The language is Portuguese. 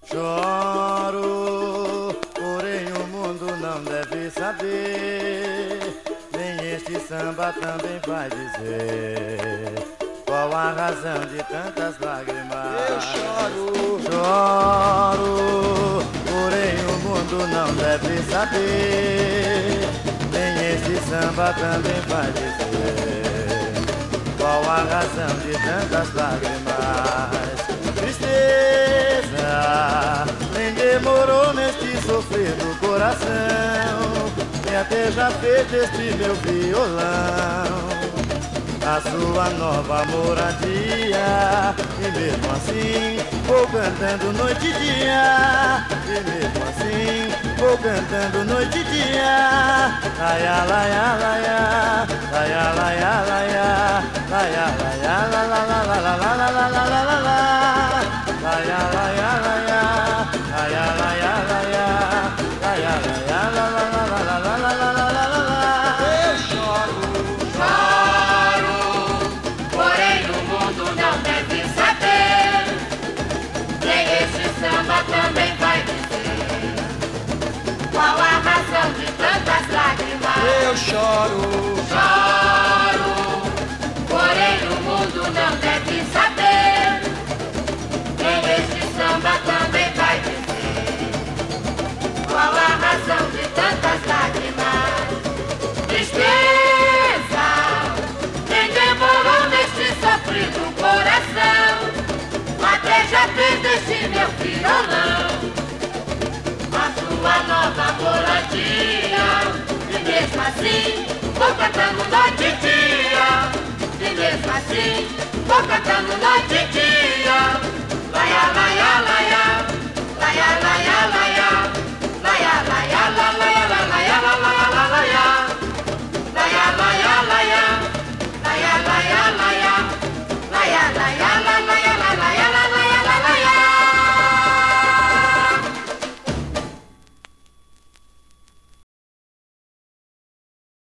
Choro, porém o mundo não deve saber. Nem este samba também vai dizer qual a razão de tantas lágrimas. Eu choro, choro, porém o mundo não deve saber. Nem este samba também vai dizer qual a razão de tantas lágrimas. Tristeza nem demorou neste sofrido coração, e até já fez deste meu violão a sua nova moradia. E mesmo assim vou cantando noite e dia, e mesmo assim vou cantando noite e dia. Laia, laia, laia, laia, laia, laia, laia, laia, la la la la la la la la la la la la. Laia, laia, laia, laia, laia, laia, laia, laia, la la la la la la la la la la la. eu choro, Porém o mundo não deve saber, nem esse samba também vai dizer qual a razão de tantas lágrimas. eu choro, Porém o mundo não deve saber, nem esse samba também vai dizer qual a razão de tantas lágrimas. Tristeza nem demorou neste sofrido coração, até já fez deste meu violão a sua nova moradia. E mesmo assim vou cantando noite e dia, e mesmo assim vou cantando noite e dia.